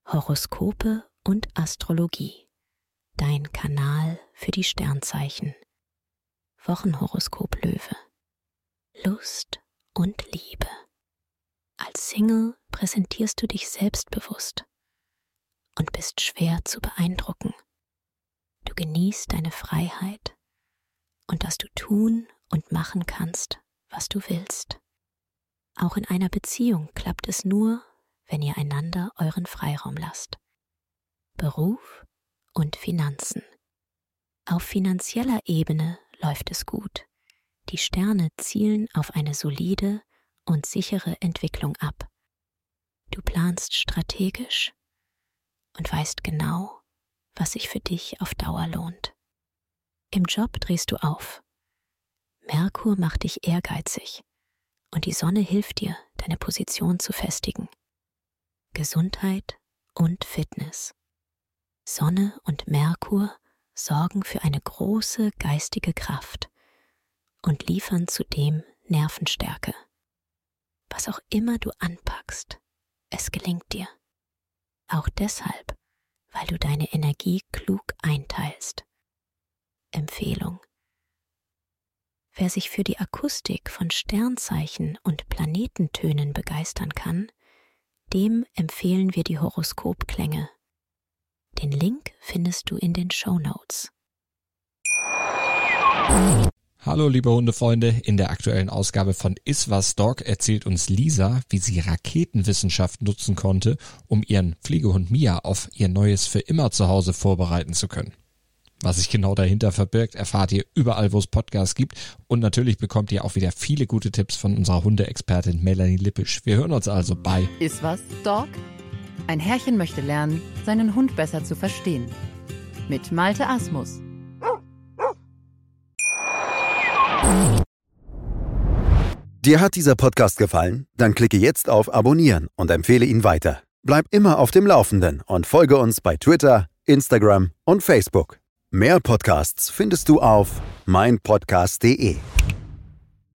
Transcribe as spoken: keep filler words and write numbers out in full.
Horoskope und Astrologie. Dein Kanal für die Sternzeichen. Wochenhoroskop Löwe. Lust und Liebe. Als Single präsentierst du dich selbstbewusst und bist schwer zu beeindrucken. Du genießt deine Freiheit und dass du tun und machen kannst, was du willst. Auch in einer Beziehung klappt es nur, wenn ihr einander euren Freiraum lasst. Beruf und Finanzen. Auf finanzieller Ebene läuft es gut. Die Sterne zielen auf eine solide und sichere Entwicklung ab. Du planst strategisch und weißt genau, was sich für dich auf Dauer lohnt. Im Job drehst du auf. Merkur macht dich ehrgeizig und die Sonne hilft dir, deine Position zu festigen. Gesundheit und Fitness. Sonne und Merkur sorgen für eine große geistige Kraft und liefern zudem Nervenstärke. Was auch immer du anpackst, es gelingt dir. Auch deshalb, weil du deine Energie klug einteilst. Empfehlung: Wer sich für die Akustik von Sternzeichen und Planetentönen begeistern kann, dem empfehlen wir die Horoskopklänge. Den Link findest du in den Shownotes. Hallo liebe Hundefreunde, in der aktuellen Ausgabe von Iswas Dog erzählt uns Lisa, wie sie Raketenwissenschaft nutzen konnte, um ihren Pflegehund Mia auf ihr neues Für immer Zuhause vorbereiten zu können. Was sich genau dahinter verbirgt, erfahrt ihr überall, wo es Podcasts gibt, und natürlich bekommt ihr auch wieder viele gute Tipps von unserer Hundeexpertin Melanie Lippisch. Wir hören uns also bei Iswas Dog? Ein Herrchen möchte lernen, seinen Hund besser zu verstehen. Mit Malte Asmus. Dir hat dieser Podcast gefallen? Dann klicke jetzt auf Abonnieren und empfehle ihn weiter. Bleib immer auf dem Laufenden und folge uns bei Twitter, Instagram und Facebook. Mehr Podcasts findest du auf meinpodcast punkt de.